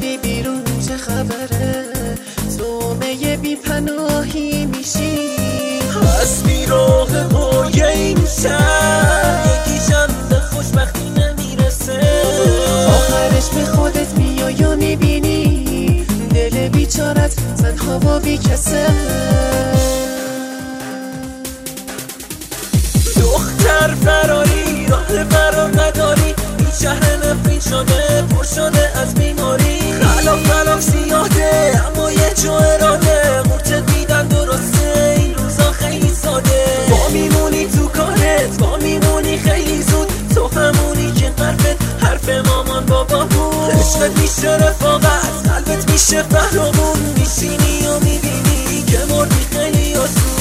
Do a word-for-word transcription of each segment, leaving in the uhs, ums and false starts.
اومدی بیرون چه خبره؟ تو میه بی پناهی میشی از بیراغ پایه میشن یکیشم به خوشبختی نمیرسه آخرش به خودت میای و میبینی دل بیچارت تنها و بی کسه دختر فراری راه فرار نداری این شهر نفرین شده پر شده از بیماری خلاف خلاف سیاده اما یه جو اراده مرتد میدن درسته این روزا خیلی ساده با میمونی تو کارت با میمونی خیلی زود تو همونی که حرفت حرف مامان بابا بود عشقت میشه رفاقت قلبت میشه فهرامون میشینی و میبینی که مردی خیلی آسون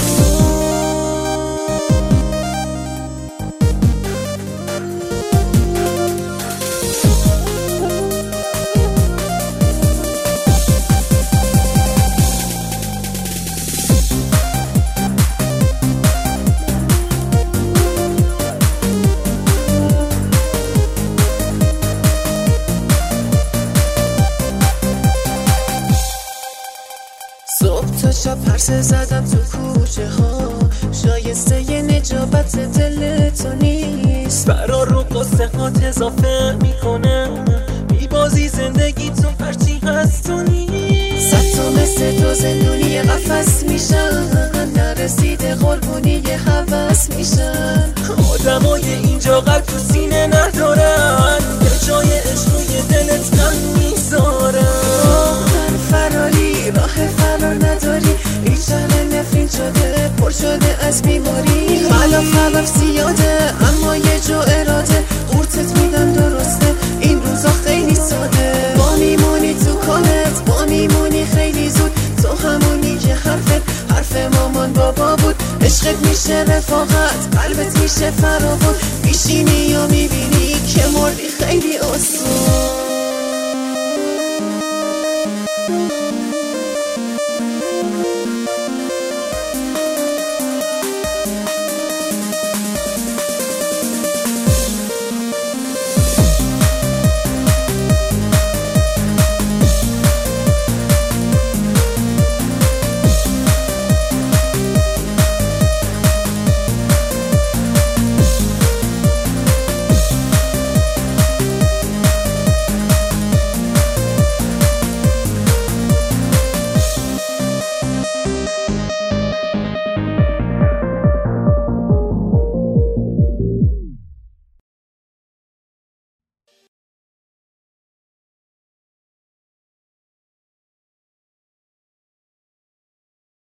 صبح تا شب پرسه زدم تو کوچه ها شایسته ی نجابت دل تو نیست فرار رو قصه هات اضافه میکنه میبازی زندگی تو پرچی هست تو نیست صد تا مثل تو زندونی قفص میشن نرسیده قربونی حوث میشن آدمای اینجا قلب تو سینه ندارن به جای عشق روی دلت غم میذارن فراری راه فرار نداری این شهر نفرین شده پر شده از بیماری خلاف خلاف زیاده اما یه جو اراده قورتت میدن درسته این روزا خیلی ساده با میمونی تو کارت با میمونی خیلی زود تو همونی که حرفت حرف مامان بابا بود عشقت میشه رفاقت قلبت میشه فراوون میشینی و میبینی که مردی خیلی آسون